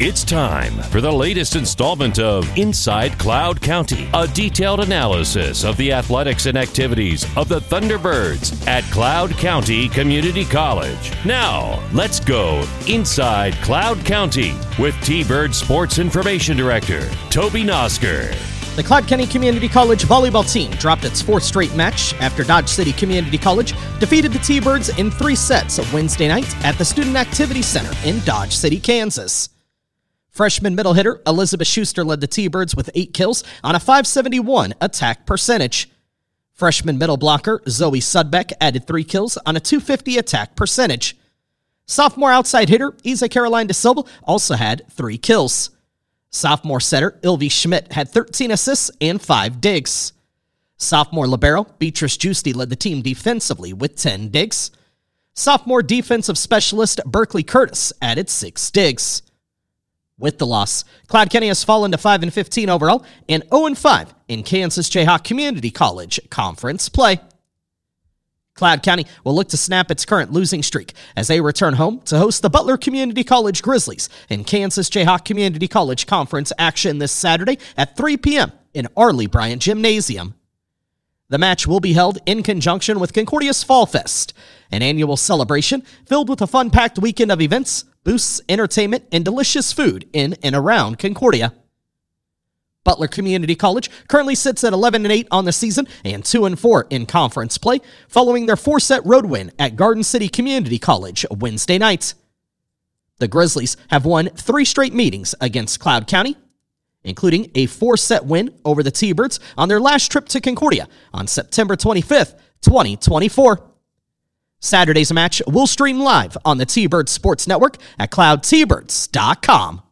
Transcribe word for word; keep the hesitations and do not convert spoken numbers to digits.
It's time for the latest installment of Inside Cloud County, a detailed analysis of the athletics and activities of the Thunderbirds at Cloud County Community College. Now, let's go Inside Cloud County with T-Bird Sports Information Director, Toby Nosker. The Cloud County Community College volleyball team dropped its fourth straight match after Dodge City Community College defeated the T-Birds in three sets Wednesday night at the Student Activity Center in Dodge City, Kansas. Freshman middle hitter Elizabeth Schuster led the T-Birds with eight kills on a five seventy-one attack percentage. Freshman middle blocker Zoe Sudbeck added three kills on a two fifty attack percentage. Sophomore outside hitter Isa Caroline De Silva also had three kills. Sophomore setter Ylvi Schmidt had thirteen assists and five digs. Sophomore libero Beatrice Giusti led the team defensively with ten digs. Sophomore defensive specialist Berkeley Curtis added six digs. With the loss, Cloud County has fallen to five and fifteen overall and oh and five in Kansas Jayhawk Community College Conference play. Cloud County will look to snap its current losing streak as they return home to host the Butler Community College Grizzlies in Kansas Jayhawk Community College Conference action this Saturday at three p.m. in Arley Bryant Gymnasium. The match will be held in conjunction with Concordia's Fall Fest, an annual celebration filled with a fun-packed weekend of events, booths, entertainment, and delicious food in and around Concordia. Butler Community College currently sits at eleven and eight on the season and two and four in conference play, following their four-set road win at Garden City Community College Wednesday night. The Grizzlies have won three straight meetings against Cloud County, including a four-set win over the T-Birds on their last trip to Concordia on September twenty-fifth, twenty twenty-four. Saturday's match will stream live on the T-Bird Sports Network at cloud t birds dot com.